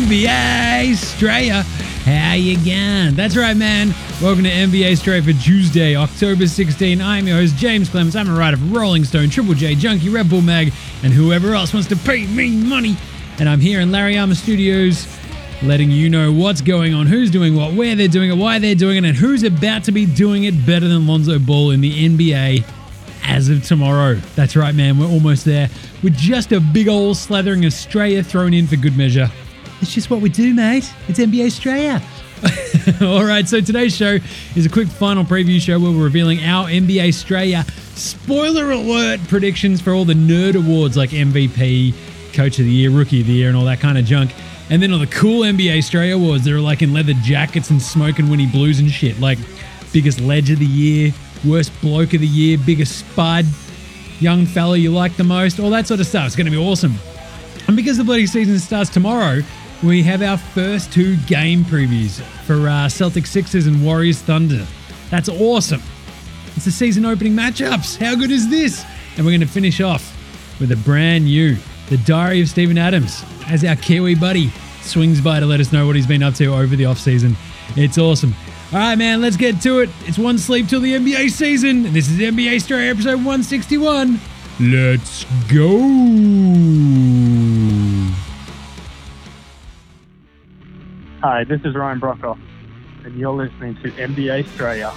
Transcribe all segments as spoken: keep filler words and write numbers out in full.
B A Australia. How you going? That's right, man. Welcome to N B A Australia for Tuesday, October sixteenth. I'm your host, James Clements. I'm a writer for Rolling Stone, Triple J, Junkie, Red Bull Mag, and whoever else wants to pay me money. And I'm here in Larry Armour Studios, letting you know what's going on, who's doing what, where they're doing it, why they're doing it, and who's about to be doing it better than Lonzo Ball in the N B A as of tomorrow. That's right, man. We're almost there. With just a big old slathering Australia thrown in for good measure. It's just what we do, mate. It's N B A Australia. All right, so today's show is a quick final preview show where we're revealing our N B A Australia spoiler alert predictions for all the nerd awards like M V P, Coach of the Year, Rookie of the Year, and all that kind of junk. And then all the cool N B A Australia awards that are like in leather jackets and smoking Winnie Blues and shit, like biggest ledge of the year, worst bloke of the year, biggest spud, young fella you like the most, all that sort of stuff. It's going to be awesome. And because the bloody season starts tomorrow, we have our first two game previews for uh, Celtics Sixers and Warriors Thunder. That's awesome. It's the season opening matchups. How good is this? And we're going to finish off with a brand new The Diary of Steven Adams as our Kiwi buddy swings by to let us know what he's been up to over the offseason. It's awesome. All right, man, let's get to it. It's one sleep till the N B A season. This is N B A Australia episode one sixty-one. Let's go. Hi, this is Ryan Brockhoff, and you're listening to N B A Australia.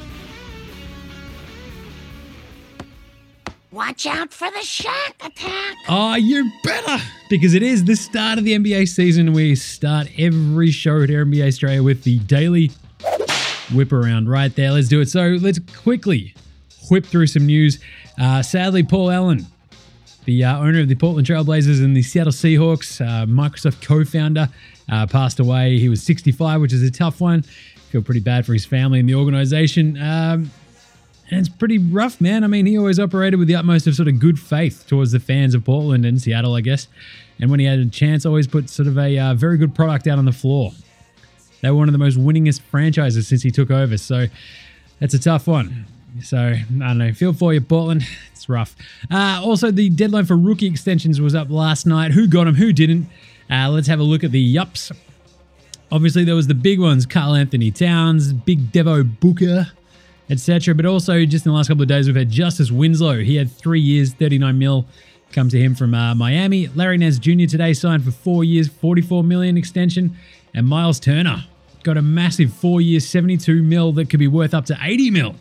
Watch out for the Shark Attack! Oh, you better! Because it is the start of the N B A season. We start every show at N B A Australia with the daily whip around right there. Let's do it. So let's quickly whip through some news. Uh, sadly, Paul Allen, the uh, owner of the Portland Trail Blazers and the Seattle Seahawks, uh, Microsoft co-founder, uh, passed away. He was sixty-five, which is a tough one. Feel pretty bad for his family and the organization. Um, and it's pretty rough, man. I mean, he always operated with the utmost of sort of good faith towards the fans of Portland and Seattle, I guess. And when he had a chance, always put sort of a uh, very good product out on the floor. They were one of the most winningest franchises since he took over. So that's a tough one. So, I don't know. Feel for you, Portland. It's rough. Uh, also, the deadline for rookie extensions was up last night. Who got them? Who didn't? Uh, let's have a look at the yups. Obviously, there was the big ones. Karl Anthony Towns, Big Devo Booker, et cetera. But also, just in the last couple of days, we've had Justice Winslow. He had three years, thirty-nine mil come to him from uh, Miami. Larry Nance Junior today signed for four years, forty-four million extension. And Miles Turner got a massive four years, seventy-two mil that could be worth up to eighty mil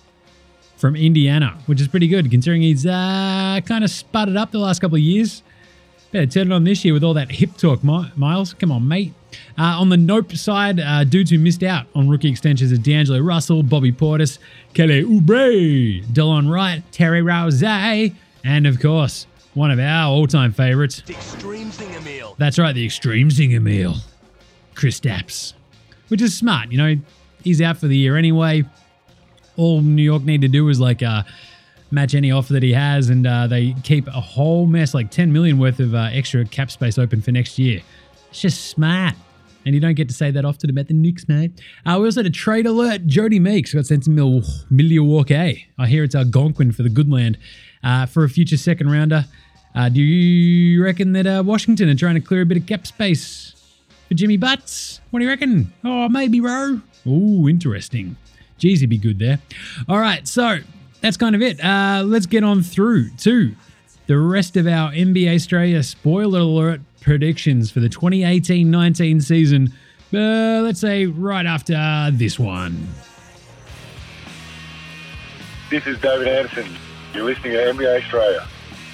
from Indiana, which is pretty good considering he's uh, kind of sputtered up the last couple of years. Better turn it on this year with all that hip talk, Miles. Come on, mate. Uh, on the nope side, uh, dudes who missed out on rookie extensions are D'Angelo Russell, Bobby Portis, Kelly Oubre, Delon Wright, Terry Rozier, and of course, one of our all-time favorites. The Extreme Zinger Meal. That's right, the Extreme Zinger Meal. Kristaps. Which is smart, you know. He's out for the year anyway. All New York need to do is like uh, match any offer that he has, and uh, they keep a whole mess, like ten million worth of uh, extra cap space open for next year. It's just smart. And you don't get to say that often about the Knicks, mate. Uh, we also had a trade alert. Jody Meeks got sent to Mil- Milwaukee. I hear it's Algonquin for the good land uh, for a future second rounder. Uh, do you reckon that uh, Washington are trying to clear a bit of cap space for Jimmy Butts? What do you reckon? Oh, maybe, bro. Ooh, interesting. Jeez, he'd be good there. All right, so that's kind of it. Uh, let's get on through to the rest of our N B A Australia spoiler alert predictions for the twenty eighteen nineteen season. Uh, let's say right after this one. This is David Anderson. You're listening to N B A Australia.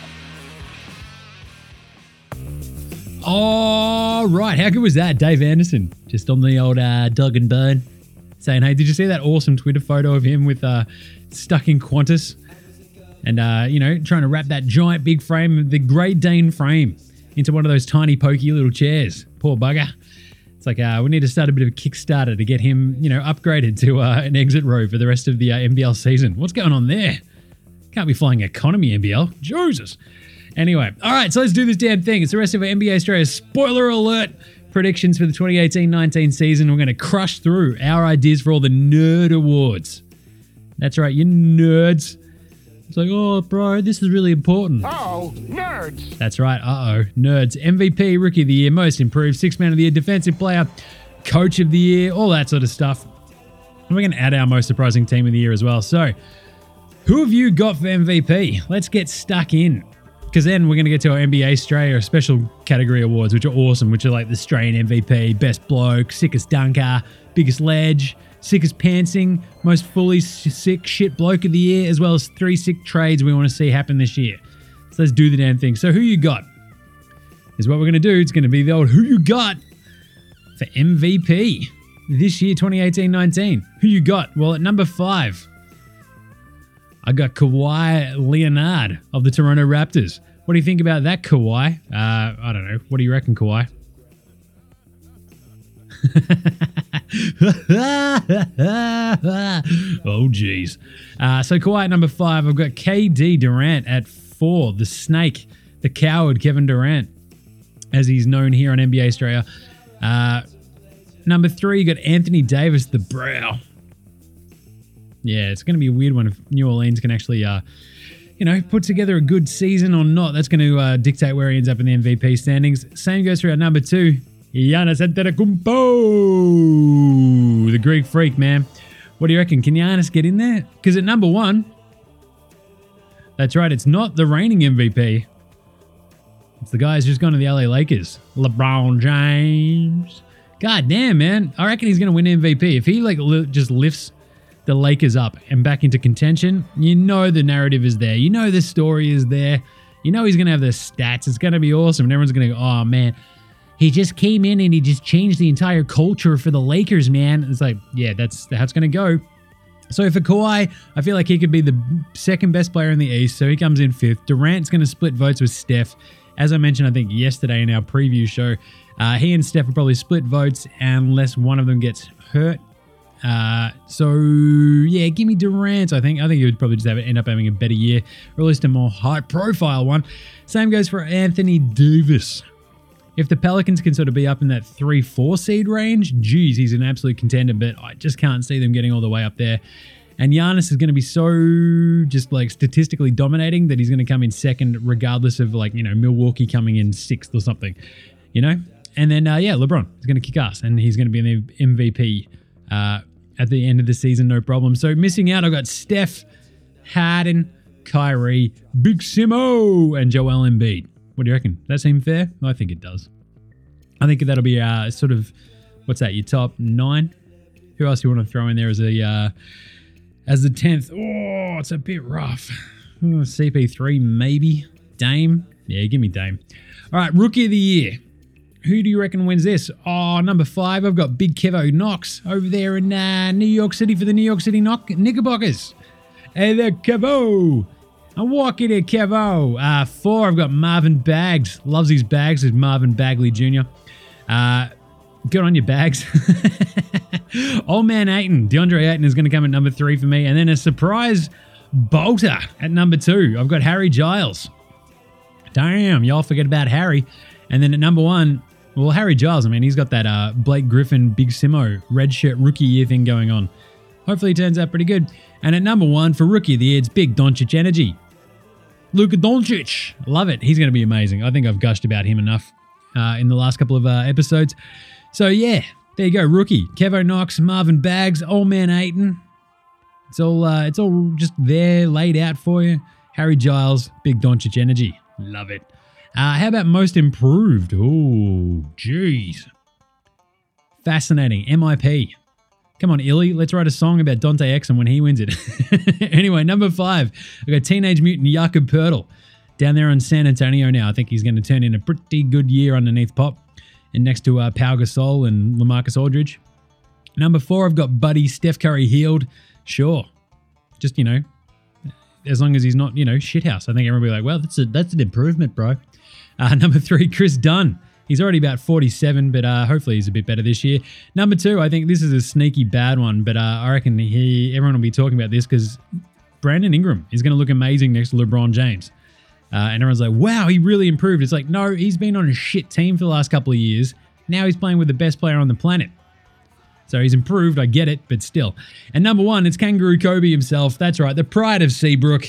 All right, how good was that? Dave Anderson, just on the old uh, Doug and Burn, saying, hey, did you see that awesome Twitter photo of him with uh, stuck in Qantas? And, uh, you know, trying to wrap that giant big frame, the Great Dane frame, into one of those tiny pokey little chairs. Poor bugger. It's like uh, we need to start a bit of a Kickstarter to get him, you know, upgraded to uh, an exit row for the rest of the uh, N B L season. What's going on there? Can't be flying economy N B L. Jesus. Anyway, all right, so let's do this damn thing. It's the rest of our N B A Australia spoiler alert predictions for the twenty eighteen nineteen season. We're going to crush through our ideas for all the nerd awards. That's right, you nerds. It's like, oh, bro, this is really important. Oh, nerds. That's right. Uh-oh. Nerds. M V P, Rookie of the Year, Most Improved, Sixth Man of the Year, Defensive Player, Coach of the Year, all that sort of stuff. And we're going to add our Most Surprising Team of the Year as well. So, who have you got for M V P? Let's get stuck in. Because then we're going to get to our N B A Australia special category awards, which are awesome, which are like the Australian M V P, Best Bloke, Sickest Dunker, Biggest Ledge, Sickest Pantsing, Most Fully Sick Shit Bloke of the Year, as well as three sick trades we want to see happen this year. So let's do the damn thing. So who you got is what we're going to do. It's going to be the old who you got for M V P this year, twenty eighteen nineteen. Who you got? Well, at number five, I got Kawhi Leonard of the Toronto Raptors. What do you think about that, Kawhi? Uh, I don't know. What do you reckon, Kawhi? Oh, geez. Uh, so Kawhi at number five. I've got K D Durant at four. The Snake, the Coward, Kevin Durant, as he's known here on N B A Australia. Uh, number three, you got Anthony Davis, the Brow. Yeah, it's going to be a weird one if New Orleans can actually, uh, you know, put together a good season or not. That's going to uh, dictate where he ends up in the M V P standings. Same goes for our number two, Giannis Antetokounmpo, the Greek Freak, man. What do you reckon? Can Giannis get in there? Because at number one, that's right, it's not the reigning M V P. It's the guy who's just gone to the L A Lakers, LeBron James. God damn, man. I reckon he's going to win M V P. If he like li- just lifts the Lakers up and back into contention, you know the narrative is there. You know the story is there. You know he's going to have the stats. It's going to be awesome. And everyone's going to go, oh, man, he just came in and he just changed the entire culture for the Lakers, man. It's like, yeah, that's how it's going to go. So for Kawhi, I feel like he could be the second best player in the East, so he comes in fifth. Durant's going to split votes with Steph. As I mentioned, I think yesterday in our preview show, uh, he and Steph will probably split votes unless one of them gets hurt. Uh, so yeah, give me Durant. I think I think he would probably just have end up having a better year, or at least a more high-profile one. Same goes for Anthony Davis. If the Pelicans can sort of be up in that three four seed range, geez, he's an absolute contender, but I just can't see them getting all the way up there. And Giannis is going to be so just like statistically dominating that he's going to come in second, regardless of like, you know, Milwaukee coming in sixth or something, you know? And then, uh, yeah, LeBron is going to kick ass and he's going to be in the M V P uh, at the end of the season, no problem. So missing out, I've got Steph, Harden, Kyrie, Big Simo, and Joel Embiid. What do you reckon? Does that seem fair? I think it does. I think that'll be uh, sort of, what's that, your top nine? Who else do you want to throw in there as a uh, as the tenth? Oh, it's a bit rough. Oh, C P three, maybe. Dame? Yeah, give me Dame. All right, Rookie of the Year. Who do you reckon wins this? Oh, number five, I've got Big Kevo Knox over there in uh, New York City for the New York City Knock- Knickerbockers. Hey there, Kevo. I'm walking here, Kevo. Uh, four, I've got Marvin Bags. Loves his bags. Is Marvin Bagley Junior Uh, good on your bags. Old man Ayton. DeAndre Ayton is going to come at number three for me. And then a surprise bolter at number two. I've got Harry Giles. Damn, y'all forget about Harry. And then at number one, well, Harry Giles, I mean, he's got that uh, Blake Griffin, Big Simo, red shirt rookie year thing going on. Hopefully it turns out pretty good. And at number one for Rookie of the Year, it's Big Doncic Energy. Luka Doncic. Love it. He's going to be amazing. I think I've gushed about him enough uh, in the last couple of uh, episodes. So, yeah, there you go. Rookie. Kevo Knox, Marvin Bags, Old Man Ayton. It's all, uh, it's all just there, laid out for you. Harry Giles, Big Doncic Energy. Love it. Uh, how about Most Improved? Oh, jeez. Fascinating. M I P. Come on, Illy. Let's write a song about Dante Exum when he wins it. Anyway, number five. I've got Teenage Mutant Jakob Poeltl down there in San Antonio now. I think he's going to turn in a pretty good year underneath Pop. And next to uh, Pau Gasol and LaMarcus Aldridge. Number four, I've got Buddy Steph Curry healed. Sure. Just, you know, as long as he's not, you know, shithouse. I think everyone will be like, well, that's a, that's an improvement, bro. Uh, number three, Chris Dunn. He's already about forty-seven, but uh, hopefully he's a bit better this year. Number two, I think this is a sneaky bad one, but uh, I reckon he everyone will be talking about this because Brandon Ingram is going to look amazing next to LeBron James. Uh, and everyone's like, wow, he really improved. It's like, no, he's been on a shit team for the last couple of years. Now he's playing with the best player on the planet. So he's improved, I get it, but still. And number one, it's Kangaroo Kobe himself. That's right, the pride of Seabrook.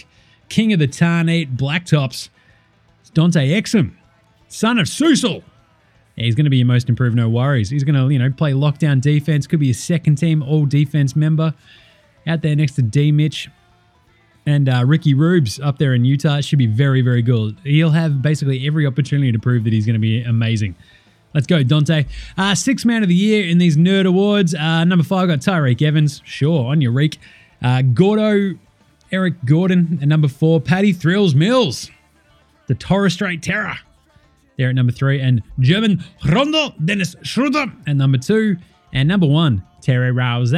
king of the Tarnate Blacktops. It's Dante Exum, son of Susil. Yeah, he's going to be your most improved, no worries. He's going to, you know, play lockdown defense. Could be a second team all defense member out there next to D Mitch and uh, Ricky Rubes up there in Utah. It should be very, very good. He'll have basically every opportunity to prove that he's going to be amazing. Let's go, Dante. Uh, sixth man of the year in these nerd awards. Uh, number five, got Tyreek Evans. Sure, on your reek. Uh, Gordo, Eric Gordon. And number four, Paddy Thrills Mills. The Torres Strait Terror. There at number three. And German Rondo, Dennis Schroeder at number two. And number one, Terry Rouse.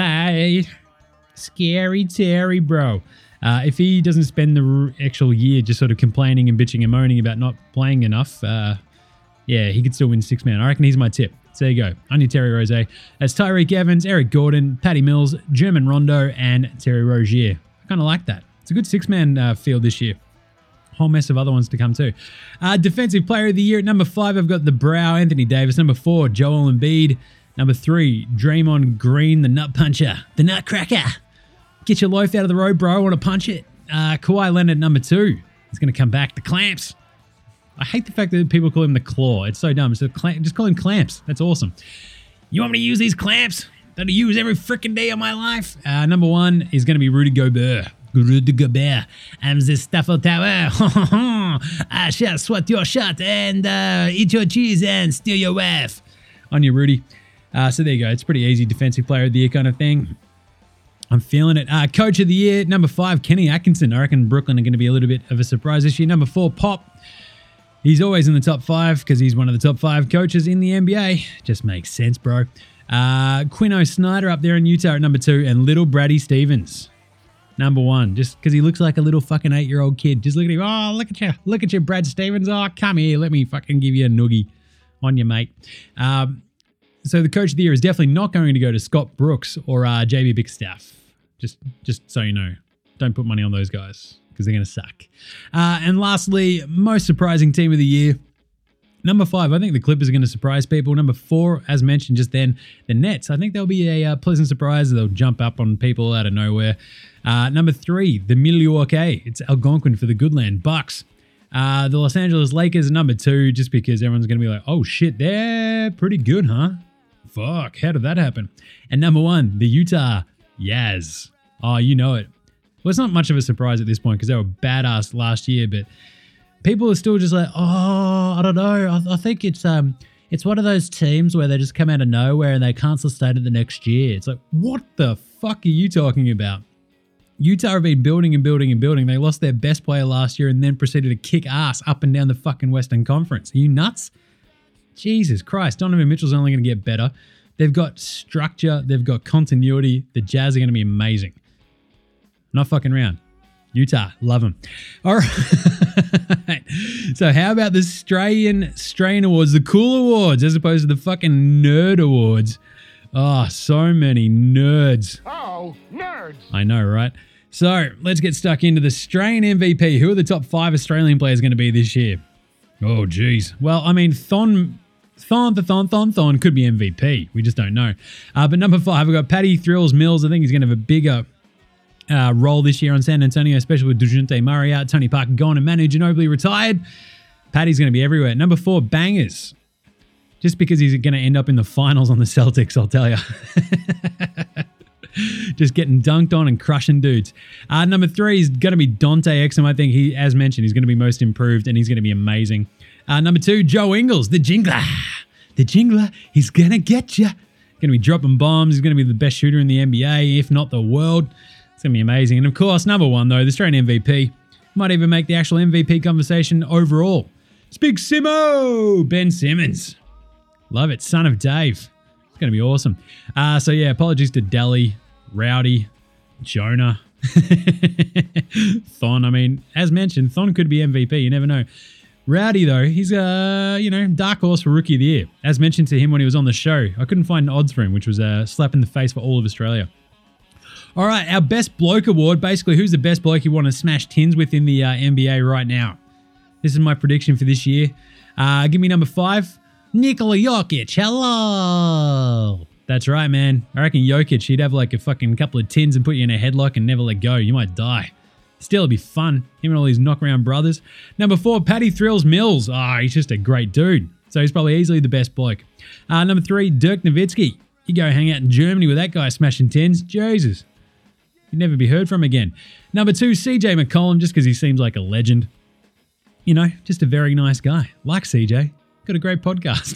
Scary Terry, bro. Uh, if he doesn't spend the actual year just sort of complaining and bitching and moaning about not playing enough, uh, yeah, he could still win six man. I reckon he's my tip. So there you go. On your Terry Rozier. That's Tyreek Evans, Eric Gordon, Paddy Mills, German Rondo, and Terry Rozier. I kind of like that. It's a good six-man uh, field this year. Whole mess of other ones to come too. Uh, defensive player of the year at number five, I've got the Brow, Anthony Davis. Number four, Joel Embiid. Number three, Draymond Green, the nut puncher, the nutcracker. Get your loaf out of the road, bro. I want to punch it. Uh, Kawhi Leonard, number two. He's going to come back. The Clamps. I hate the fact that people call him the Claw. It's so dumb. So clamp, just call him Clamps. That's awesome. You want me to use these clamps that I use every freaking day of my life? Uh, number one is going to be Rudy Gobert. Rudy Gobert. I'm the Staffel Tower. I shall swat your shot and uh, eat your cheese and steal your wife. On you, Rudy. Uh, so there you go. It's pretty easy. Defensive player of the year kind of thing. I'm feeling it. Uh, Coach of the year, number five, Kenny Atkinson. I reckon Brooklyn are going to be a little bit of a surprise this year. Number four, Pop. He's always in the top five because he's one of the top five coaches in the N B A. Just makes sense, bro. Uh, Quino Snyder up there in Utah at number two, and little Brady Stevens, number one, just because he looks like a little fucking eight-year-old kid. Just look at him. Oh, look at you. Look at you, Brad Stevens. Oh, come here. Let me fucking give you a noogie on you, mate. Um, so the coach of the year is definitely not going to go to Scott Brooks or uh, J B Bickerstaff. Just, just so you know. Don't put money on those guys, because they're going to suck. Uh, and lastly, most surprising team of the year. Number five, I think the Clippers are going to surprise people. Number four, as mentioned just then, the Nets. I think they'll be a uh, pleasant surprise. They'll jump up on people out of nowhere. Uh, number three, the Milwaukee. It's Algonquin for the Goodland Bucks. Uh, the Los Angeles Lakers are number two, just because everyone's going to be like, oh shit, they're pretty good, huh? Fuck, how did that happen? And number one, the Utah Jazz. Oh, you know it. Well, it's not much of a surprise at this point because they were badass last year, but people are still just like, oh, I don't know. I, I think it's um, it's one of those teams where they just come out of nowhere and they can't sustain it the next year. It's like, what the fuck are you talking about? Utah have been building and building and building. They lost their best player last year and then proceeded to kick ass up and down the fucking Western Conference. Are you nuts? Jesus Christ. Donovan Mitchell's only going to get better. They've got structure. They've got continuity. The Jazz are going to be amazing. Not fucking around. Utah, love them. All right. So how about the Strayan Strayan Awards, the cool awards, as opposed to the fucking nerd awards? Oh, so many nerds. Oh, nerds. I know, right? So let's get stuck into the Strayan M V P. Who are the top five Australian players going to be this year? Oh, geez. Well, I mean, Thon... Thon, the Thon, Thon, Thon could be M V P. We just don't know. Uh, but number five, we've got Paddy Thrills Mills. I think he's going to have a bigger Uh, role this year on San Antonio, especially with DeJounte Murray out, Tony Parker gone, and Manu Ginobili retired. Paddy's going to be everywhere. Number four, Bangers. Just because he's going to end up in the finals on the Celtics, I'll tell you. Just getting dunked on and crushing dudes. Uh, number three is going to be Dante Exum. I think he, as mentioned, he's going to be most improved and he's going to be amazing. Uh, number two, Joe Ingles, the Jingler. The Jingler, he's going to get you. Going to be dropping bombs. He's going to be the best shooter in the N B A, if not the world. It's going to be amazing. And of course, number one, though, the Australian M V P. Might even make the actual M V P conversation overall. It's Big Simo! Ben Simmons. Love it. Son of Dave. It's going to be awesome. Uh, so, yeah, apologies to Delhi, Rowdy, Jonah, Thon. I mean, as mentioned, Thon could be M V P. You never know. Rowdy, though, he's a, uh, you know, dark horse for Rookie of the Year. As mentioned to him when he was on the show, I couldn't find odds for him, which was a slap in the face for all of Australia. All right, our Best Bloke Award. Basically, who's the best bloke you want to smash tins with in the uh, N B A right now? This is my prediction for this year. Uh, give me number five, Nikola Jokic. Hello. That's right, man. I reckon Jokic, he'd have like a fucking couple of tins and put you in a headlock and never let go. You might die. Still, it'll be fun. Him and all these knockaround brothers. Number four, Paddy Thrills Mills. Ah, oh, he's just a great dude. So he's probably easily the best bloke. Uh, number three, Dirk Nowitzki. You go hang out in Germany with that guy smashing tens. Jesus. You'd never be heard from again. Number two, C J McCollum, just because he seems like a legend. You know, just a very nice guy. Like C J. Got a great podcast.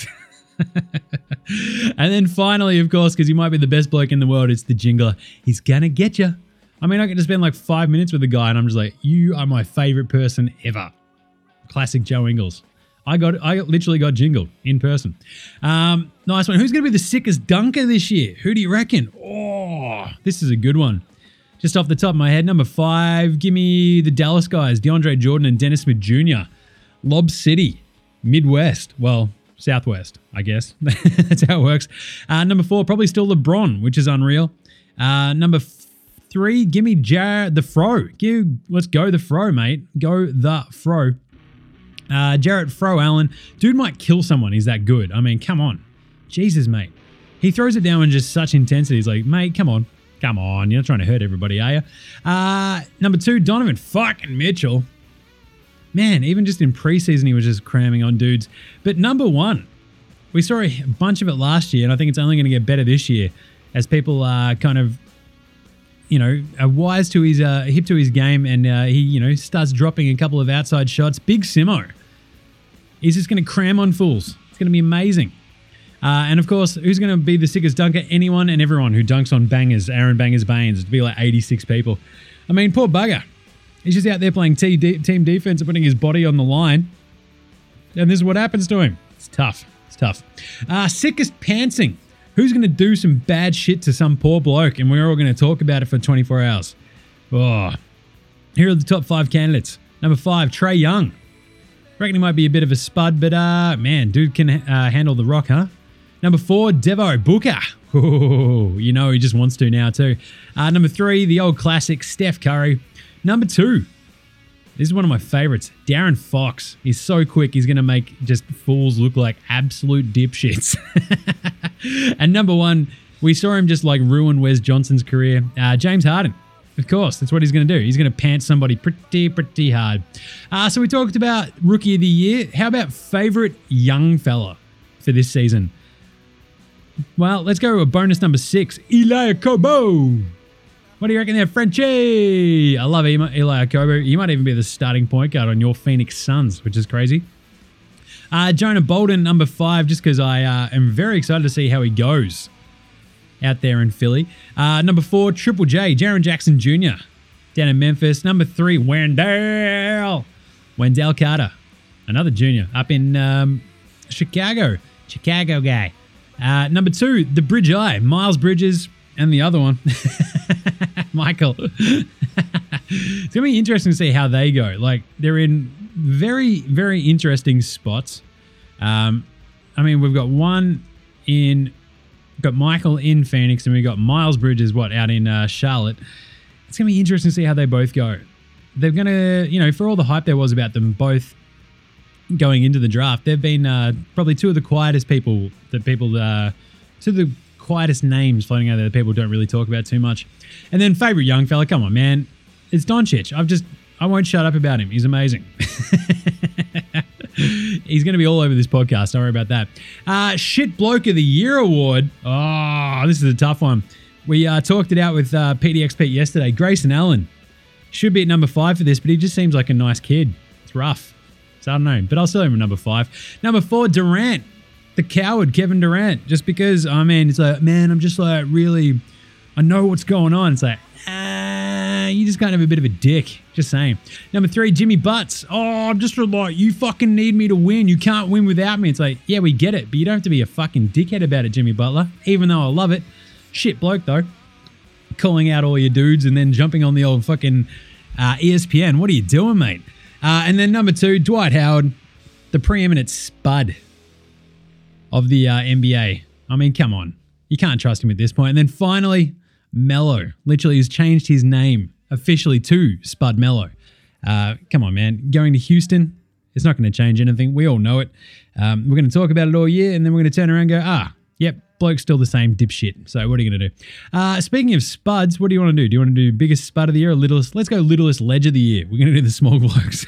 And then finally, of course, because he might be the best bloke in the world, it's the Jingler. He's gonna get you. I mean, I get to spend like five minutes with the guy and I'm just like, you are my favorite person ever. Classic Joe Ingles. I got, I literally got jingled in person. Um, nice one. Who's going to be the sickest dunker this year? Who do you reckon? Oh, this is a good one. Just off the top of my head, number five, give me the Dallas guys, DeAndre Jordan and Dennis Smith Junior Lob City, Midwest. Well, Southwest, I guess. That's how it works. Uh, number four, probably still LeBron, which is unreal. Uh, number f- three, give me Jar the Fro. Give, let's go the Fro, mate. Go the Fro. Uh, Jarrett Fro Allen. Dude might kill someone. He's that good. I mean, come on. Jesus, mate. He throws it down with just such intensity. He's like, mate, come on. Come on. You're not trying to hurt everybody, are you? Uh, number two, Donovan fucking Mitchell. Man, even just in preseason, he was just cramming on dudes. But number one, we saw a bunch of it last year, and I think it's only going to get better this year as people are kind of, you know, are wise to his, uh, hip to his game, and uh, he, you know, starts dropping a couple of outside shots. Big Simo. He's just going to cram on fools. It's going to be amazing. Uh, and of course, who's going to be the sickest dunker? Anyone and everyone who dunks on bangers, Aaron Bangers Baines. It'd be like eighty-six people. I mean, poor bugger. He's just out there playing T- D- team defense and putting his body on the line. And this is what happens to him. It's tough. It's tough. Uh, sickest pantsing. Who's going to do some bad shit to some poor bloke? And we're all going to talk about it for twenty-four hours. Oh. Here are the top five candidates. Number five, Trey Young. Reckon he might be a bit of a spud, but uh, man, dude can uh, handle the rock, huh? Number four, Devo Booker. Oh, you know he just wants to now too. Uh, number three, the old classic, Steph Curry. Number two, this is one of my favorites, Darren Fox. He's so quick, he's going to make just fools look like absolute dipshits. And number one, we saw him just like ruin Wes Johnson's career. Uh, James Harden. Of course, that's what he's going to do. He's going to pant somebody pretty, pretty hard. Uh, so we talked about Rookie of the Year. How about favorite young fella for this season? Well, let's go with bonus number six, Eli Okobo. What do you reckon there, Frenchie? I love Eli Okobo. He might even be the starting point guard on your Phoenix Suns, which is crazy. Uh, Jonah Bolden, number five, just because I uh, am very excited to see how he goes out there in Philly. Uh, number four, Triple J, Jaren Jackson Junior down in Memphis. Number three, Wendell. Wendell Carter, another junior up in um, Chicago. Chicago guy. Uh, number two, the Bridge Eye, Miles Bridges, and the other one, Michael. It's going to be interesting to see how they go. Like, they're in very, very interesting spots. Um, I mean, we've got one in... Got Michael in Phoenix, and we got Miles Bridges, what, out in uh, Charlotte. It's going to be interesting to see how they both go. They're going to, you know, for all the hype there was about them both going into the draft, they've been uh, probably two of the quietest people that people, uh, two of the quietest names floating out there that people don't really talk about too much. And then favorite young fella, come on, man. It's Doncic. I've just, I won't shut up about him. He's amazing. He's going to be all over this podcast. Don't worry about that. Uh, Shit Bloke of the Year award. Oh, this is a tough one. We uh, talked it out with uh, P D X Pete yesterday. Grayson Allen should be at number five for this, but he just seems like a nice kid. It's rough. So I don't know, but I'll still have him at number five. Number four, Durant. The coward, Kevin Durant. Just because, I mean, it's like, man, I'm just like really, I know what's going on. It's like, ah, you just kind of a bit of a dick. Just saying. Number three, Jimmy Butts. Oh, I'm just like, you fucking need me to win. You can't win without me. It's like, yeah, we get it, but you don't have to be a fucking dickhead about it, Jimmy Butler, even though I love it. Shit bloke, though. Calling out all your dudes and then jumping on the old fucking uh, E S P N. What are you doing, mate? Uh, and then number two, Dwight Howard, the preeminent spud of the uh, N B A. I mean, come on. You can't trust him at this point. And then finally, Melo. Literally has changed his name officially to Spud Melo. Uh, come on, man. Going to Houston, it's not going to change anything. We all know it. Um, we're going to talk about it all year, and then we're going to turn around and go, ah, yep, bloke's still the same dipshit. So what are you going to do? Uh, speaking of spuds, what do you want to do? Do you want to do biggest spud of the year or littlest? Let's go littlest ledge of the year. We're going to do the small blokes.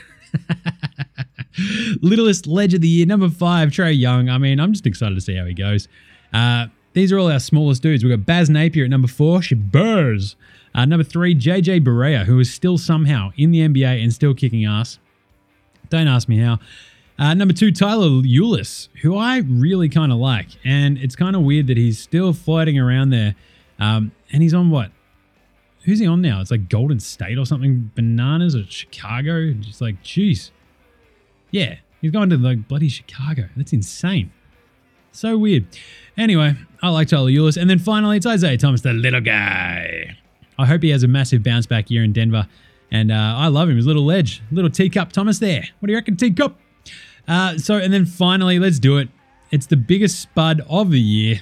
Littlest ledge of the year, number five, Trae Young. I mean, I'm just excited to see how he goes. Uh, these are all our smallest dudes. We've got Baz Napier at number four, Shabazz. Uh, number three, J J Barea, who is still somehow in the N B A and still kicking ass. Don't ask me how. Uh, number two, Tyler Ulis, who I really kind of like. And it's kind of weird that he's still floating around there. Um, and he's on what? Who's he on now? It's like Golden State or something. Bananas or Chicago. Just like, jeez. Yeah, he's going to like bloody Chicago. That's insane. So weird. Anyway, I like Tyler Ulis. And then finally, it's Isaiah Thomas, the little guy. I hope he has a massive bounce back year in Denver. And uh, I love him. His little ledge. Little teacup Thomas there. What do you reckon, teacup? Uh, so, and then finally, let's do it. It's the biggest spud of the year.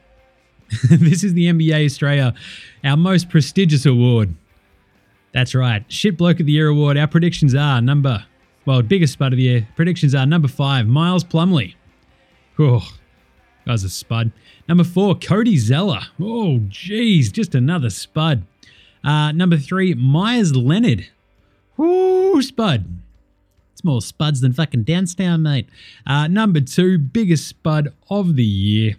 This is the N B A Australia, our most prestigious award. That's right. Shit Bloke of the Year award. Our predictions are number, well, biggest spud of the year. Predictions are number five, Miles Plumlee. Oh, guy's a spud. Number four, Cody Zeller. Oh, geez, just another spud. Uh, number three, Myers Leonard. Woo, spud. It's more spuds than fucking Downstown, mate. Uh, number two, biggest spud of the year.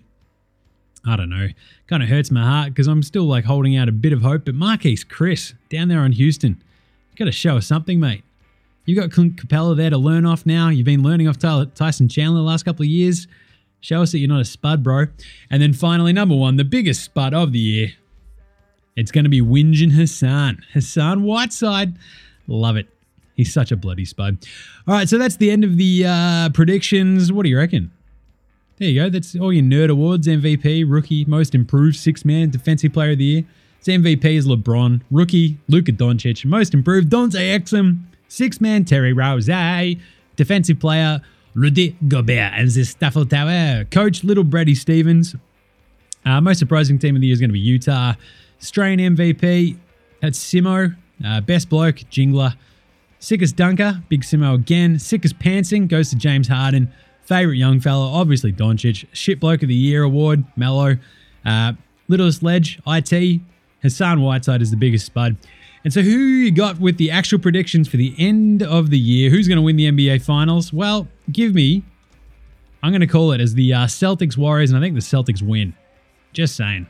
I don't know. Kind of hurts my heart because I'm still like holding out a bit of hope. But Marquise Chris down there on Houston, you got to show us something, mate. You got Clint Capella there to learn off now. You've been learning off Tyson Chandler the last couple of years. Show us that you're not a spud, bro. And then finally, number one, the biggest spud of the year. It's going to be Whingin' Hassan. Hassan Whiteside. Love it. He's such a bloody spud. All right, so that's the end of the uh, predictions. What do you reckon? There you go. That's all your nerd awards. M V P, rookie, most improved, six-man, defensive player of the year. Its M V P is LeBron. Rookie, Luka Doncic. Most improved, Dante Exum. Six-man, Terry Rozier. Defensive player, Rudy Gobert and the Staffel Tower. Coach, Little Brady Stevens. Uh, most surprising team of the year is going to be Utah. Australian M V P, that's Simo. Uh, best bloke, Jingler. Sickest dunker, Big Simo again. Sickest pantsing goes to James Harden. Favorite young fella, obviously Doncic. Shit bloke of the year award, Melo. Uh, littlest ledge, I T. Hassan Whiteside is the biggest spud. And so who you got with the actual predictions for the end of the year? Who's going to win the N B A Finals? Well, give me, I'm going to call it as the uh, Celtics Warriors, and I think the Celtics win. Just saying.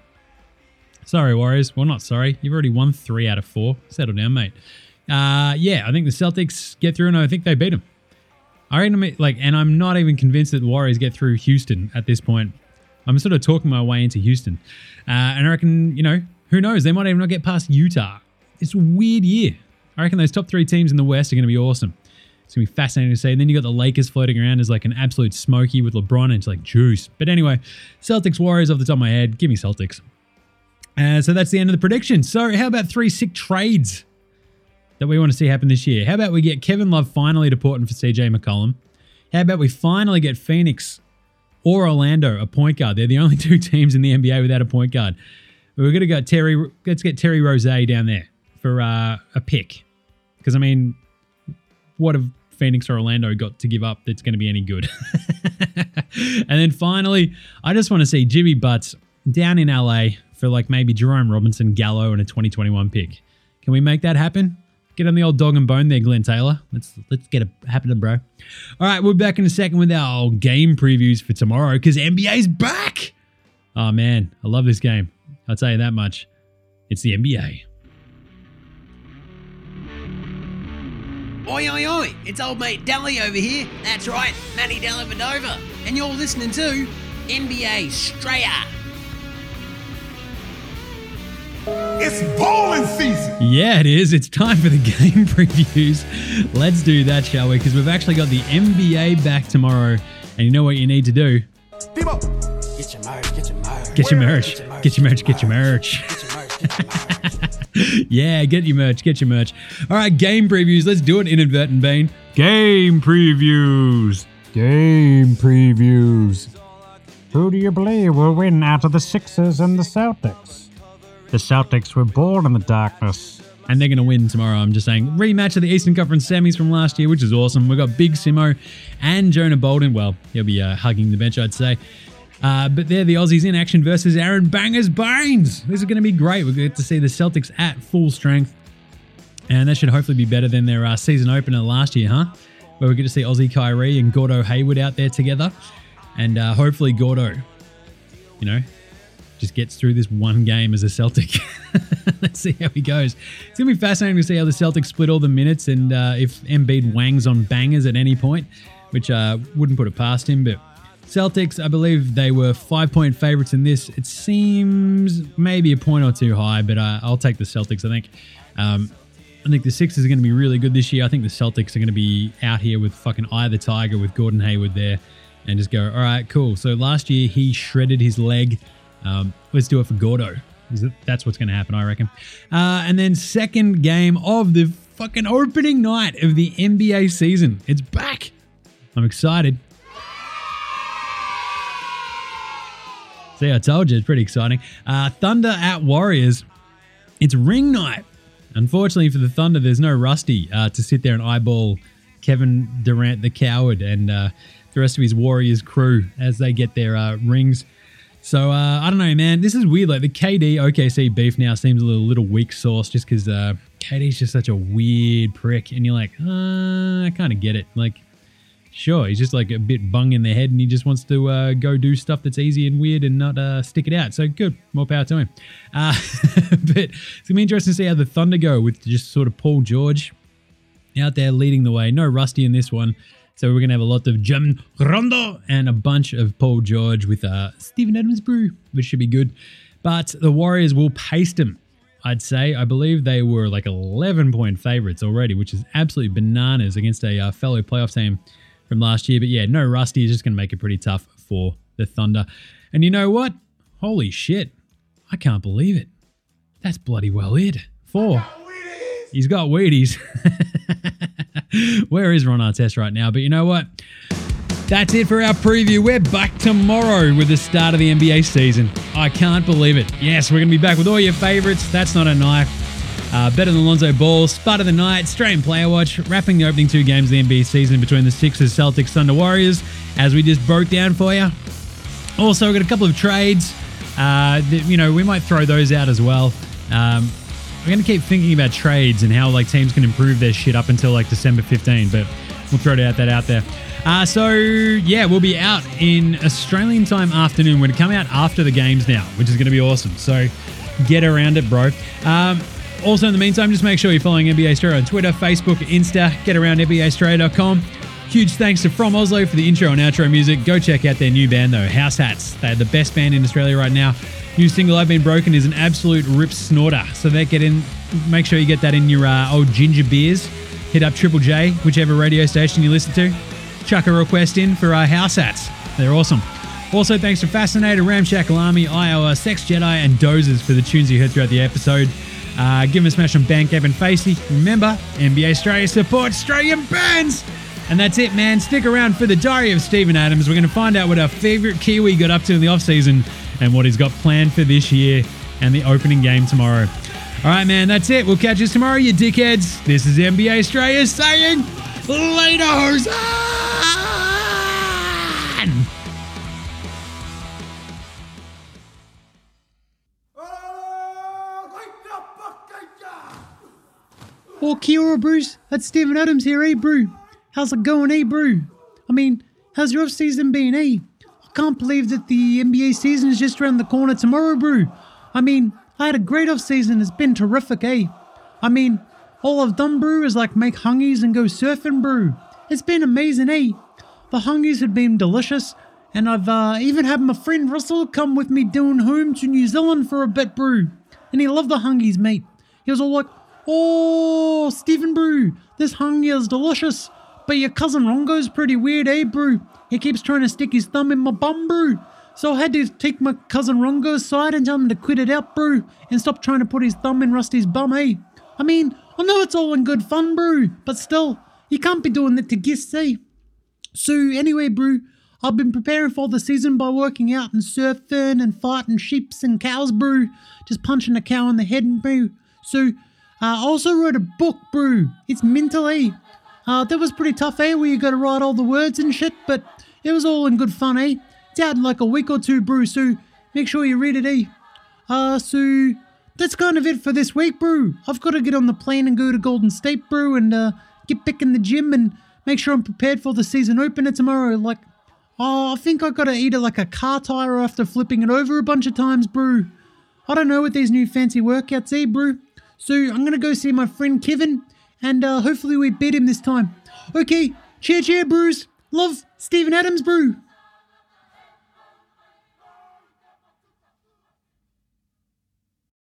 Sorry, Warriors. Well, not sorry. You've already won three out of four. Settle down, mate. Uh, yeah, I think the Celtics get through, and I think they beat them. I reckon, like, and I'm not even convinced that the Warriors get through Houston at this point. I'm sort of talking my way into Houston. Uh, and I reckon, you know, who knows? They might even not get past Utah. It's a weird year. I reckon those top three teams in the West are going to be awesome. It's going to be fascinating to see. And then you got the Lakers floating around as like an absolute smoky with LeBron, and it's like juice. But anyway, Celtics, Warriors off the top of my head. Give me Celtics. Uh, so that's the end of the prediction. So how about three sick trades that we want to see happen this year? How about we get Kevin Love finally to Portland for C J McCollum? How about we finally get Phoenix or Orlando a point guard? They're the only two teams in the N B A without a point guard. We're going to go Terry. Let's get Terry Rozier down there for uh, a pick. Because, I mean, what have Phoenix or Orlando got to give up that's going to be any good? And then finally, I just want to see Jimmy Butts down in L A for like maybe Jerome Robinson, Gallo, and a twenty twenty-one pick. Can we make that happen? Get on the old dog and bone there, Glenn Taylor. Let's let's get it happening, bro. All right, we're back in a second with our game previews for tomorrow because N B A's back. Oh, man, I love this game. I'll tell you that much. It's the N B A. Oi, oi, oi, it's old mate Dally over here. That's right, Matty Dellavedova. And you're listening to N B A Australia. It's bowling season. Yeah, it is. It's time for the game previews. Let's do that, shall we? Because we've actually got the N B A back tomorrow. And you know what you need to do? Steve up. Get your merch, get your merch. Get your merch. Get your merch, get your merch. Get your merch, get your merch. Yeah, get your merch, get your merch. All right, game previews. Let's do it, Inadvertent Bean. Game previews. Game previews. Who do you believe will win out of the Sixers and the Celtics? The Celtics were born in the darkness. And they're going to win tomorrow, I'm just saying. Rematch of the Eastern Conference semis from last year, which is awesome. We've got Big Simo and Jonah Bolden. Well, he'll be uh, hugging the bench, I'd say. Uh, but they're the Aussies in action versus Aaron Bangers Baines. This is going to be great. We're going to see the Celtics at full strength. And that should hopefully be better than their uh, season opener last year, huh? Where we get to see Aussie Kyrie and Gordo Hayward out there together. And uh, hopefully Gordo, you know, just gets through this one game as a Celtic. Let's see how he goes. It's going to be fascinating to see how the Celtics split all the minutes and uh, if Embiid wangs on bangers at any point, which uh, wouldn't put it past him. But Celtics, I believe they were five-point favourites in this. It seems maybe a point or two high, but uh, I'll take the Celtics, I think. Um, I think the Sixers are going to be really good this year. I think the Celtics are going to be out here with fucking Eye of the Tiger with Gordon Hayward there and just go, all right, cool. So last year he shredded his leg. Um, let's do it for Gordo. That's what's going to happen, I reckon. Uh, and then second game of the fucking opening night of the N B A season. It's back. I'm excited. See, I told you, it's pretty exciting. Uh, Thunder at Warriors. It's ring night. Unfortunately for the Thunder, there's no Rusty uh, to sit there and eyeball Kevin Durant the coward and uh, the rest of his Warriors crew as they get their uh, rings. So, uh, I don't know, man. This is weird. Like, the K D O K C beef now seems a little, little weak sauce just because uh, K D's just such a weird prick. And you're like, uh, I kind of get it. Like, sure, he's just like a bit bung in the head and he just wants to uh, go do stuff that's easy and weird and not uh, stick it out. So good, more power to him. Uh, but it's going to be interesting to see how the Thunder go with just sort of Paul George out there leading the way. No Rusty in this one. So we're going to have a lot of Jim Rondo and a bunch of Paul George with uh, Steven Adams Brew, which should be good. But the Warriors will paste them, I'd say. I believe they were like eleven-point favorites already, which is absolutely bananas against a uh, fellow playoff team from last year. But yeah, no Rusty is just going to make it pretty tough for the Thunder. And you know what? Holy shit. I can't believe it. That's bloody well it. Four. He's got Wheaties. Where is Ron Artest right now? But you know what? That's it for our preview. We're back tomorrow with the start of the N B A season. I can't believe it. Yes, we're going to be back with all your favorites. That's not a knife. Uh, better than Lonzo Ball, Spud of the Night, Australian Player Watch, wrapping the opening two games of the N B A season between the Sixers, Celtics, Thunder, Warriors, as we just broke down for you. Also, we've got a couple of trades. Uh, that, you know, we might throw those out as well. Um, we're going to keep thinking about trades and how like teams can improve their shit up until like December fifteenth, but we'll throw that out there. Uh, so, yeah, we'll be out in Australian time afternoon. We're going to come out after the games now, which is going to be awesome. So, get around it, bro. Um, Also, in the meantime, just make sure you're following N B A Australia on Twitter, Facebook, Insta. Get around N B A Australia dot com. Huge thanks to From Oslo for the intro and outro music. Go check out their new band, though, House Hats. They're the best band in Australia right now. New single, I've Been Broken, is an absolute rip snorter. So they get in. Make sure you get that in your uh, old ginger beers. Hit up Triple J, whichever radio station you listen to. Chuck a request in for uh, House Hats. They're awesome. Also, thanks to Fascinator, Ramshackle Army, Iowa, Sex Jedi, and Dozers for the tunes you heard throughout the episode. Uh, give them a smash on Bandcamp and Facey. Remember, N B A Australia supports Australian bands. And that's it, man. Stick around for the Diary of Steven Adams. We're going to find out what our favourite Kiwi got up to in the off-season and what he's got planned for this year and the opening game tomorrow. All right, man, that's it. We'll catch you tomorrow, you dickheads. This is N B A Australia saying, later, Hosan! Oh, kia ora, Bruce. That's Steven Adams here, eh, bro? How's it going, eh, bro? I mean, how's your off-season been, eh? I can't believe that the N B A season is just around the corner tomorrow, bro. I mean, I had a great off-season. It's been terrific, eh? I mean, all I've done, bro, is like make hungies and go surfing, bro. It's been amazing, eh? The hungies have been delicious, and I've uh, even had my friend Russell come with me down home to New Zealand for a bit, bro. And he loved the hungies, mate. He was all like, oh, Stephen, bro, this hungy is delicious. But your cousin Rongo's pretty weird, eh, bro? He keeps trying to stick his thumb in my bum, bro. So I had to take my cousin Rongo's side and tell him to quit it out, bro, and stop trying to put his thumb in Rusty's bum, eh? I mean, I know it's all in good fun, bro, but still, you can't be doing that to guests, eh? So anyway, bro, I've been preparing for the season by working out and surfing and fighting sheeps and cows, bro. Just punching a cow in the head, bro. So uh, I also wrote a book, bro. It's mental, eh? Uh, that was pretty tough, eh, where you got to write all the words and shit, but it was all in good fun, eh? It's out in like a week or two, brew, so make sure you read it, eh? Uh, so that's kind of it for this week, brew. I've got to get on the plane and go to Golden State, brew, and uh, get back in the gym and make sure I'm prepared for the season opener tomorrow. Like, oh, I think I got to eat it like a car tire after flipping it over a bunch of times, brew. I don't know what these new fancy workouts are, brew. So I'm going to go see my friend Kevin, and uh, hopefully we beat him this time. Okay, cheer, cheer, brews. Love, Stephen Adams, brew.